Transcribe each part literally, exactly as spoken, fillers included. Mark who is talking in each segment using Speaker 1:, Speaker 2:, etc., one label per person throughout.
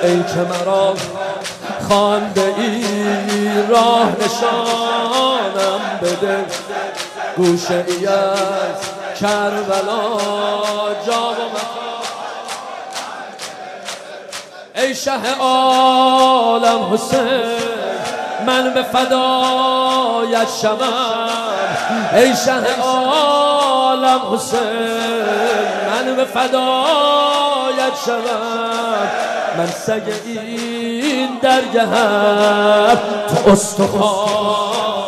Speaker 1: ای که مرا خوانده ای راه نشانم بده گوشه ای از کربلا جا و مکان ای شه عالم حسین من به فدایت شوم ای شه عالم حسین من به فدایت شوم من سگ این درگهم تو استخوان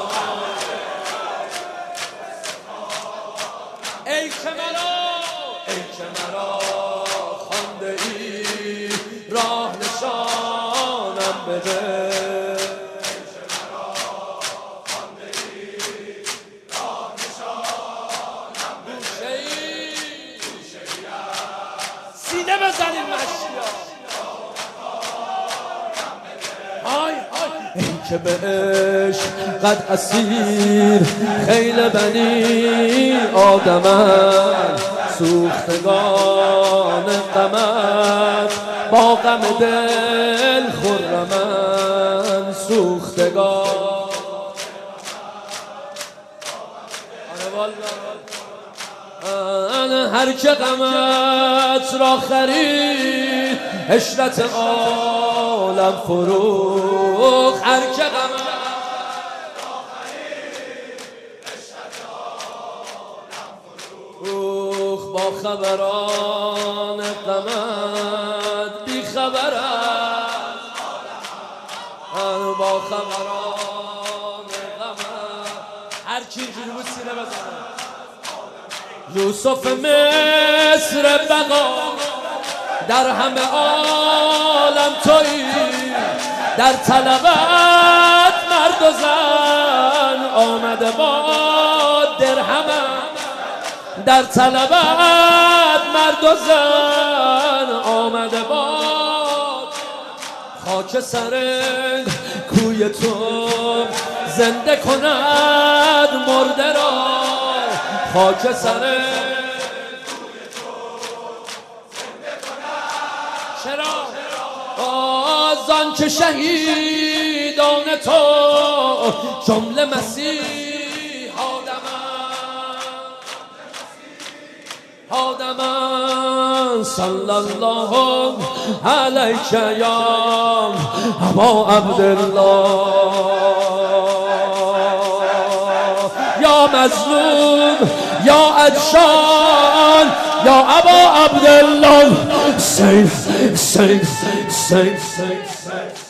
Speaker 1: ای که مرا ای که مرا خوانده ای راه نشانم بده سینه بزنید مشیا های های ای که به عشق قد اسیر خیل بنی آدمن سوختگان غمت با غم دل خرمن سوختگان هر که غمت را خرید عشرت عالم فروخت هر که غمت را خرید عشرت عالم فروخت با خبران غمت بی خبر است با خبران غمت هر کی اینجوری بود سینه بزنه یوسف مصر بقا در همه عالم تویی در طلبت مرد و زن آمده با درهمم در طلبت مرد و زن آمده با خاک سر کوی تو زنده کند مرده را خاک سر چرا آزان که شهیدان تو جمله مسیح آدمان صلی الله علیک یا ابا عبدالله یا مظلوم یا عطشان یا ابا عبدالله سیف سیف سیف سیف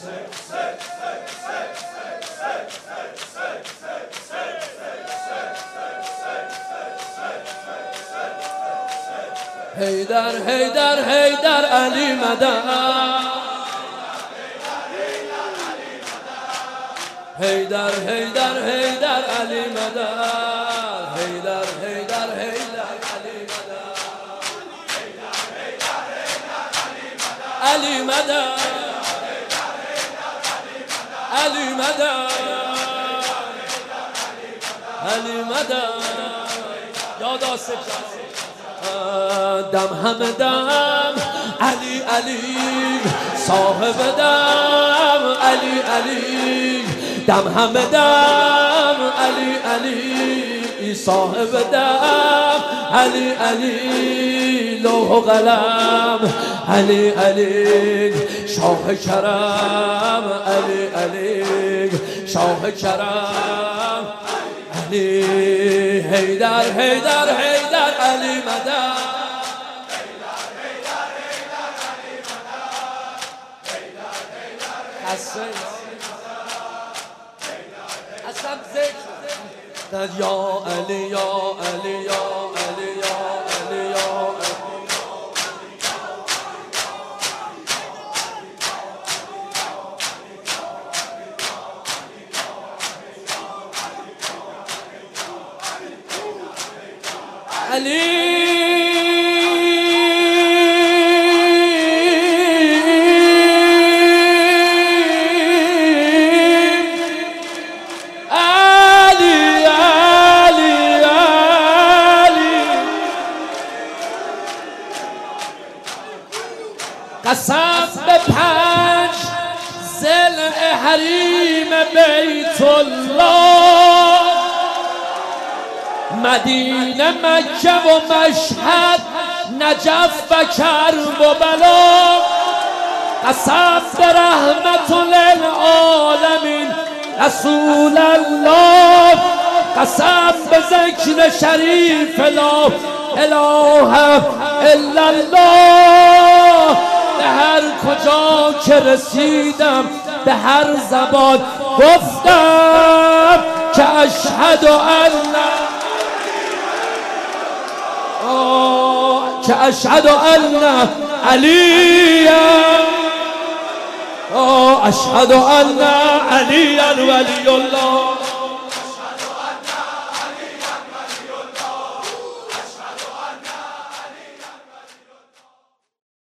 Speaker 1: هیدر هیدر هیدر علی مدد هیدر هیدر هیدر علی مدد هیدر هیدر هیدر علی مدد علی مدد علی مدد علی مدد یاد آسف دم همه دم علی علی صاحب دم علی علی دم همه دم علی علی صاحب دم علی علی لوح و قلم علی علی شاه کرم علی علی شاه کرم علی هیدر هیدر هیدر علی مدد حسن ذکر یا علی یا علی یا علی یا علی یا علی قسم به پنج ضلع حریم بیت الله، مدینه، مکه و مشهد، نجف و کرب و بلا. قسم به رحمت للعالمین رسول الله، قسم به ذکر شریف لا اله الا الله. به هر کجا که رسیدم به هر زبان گفتم که اشهد ان که اشهد ان علی اشهد ان علی ولی الله.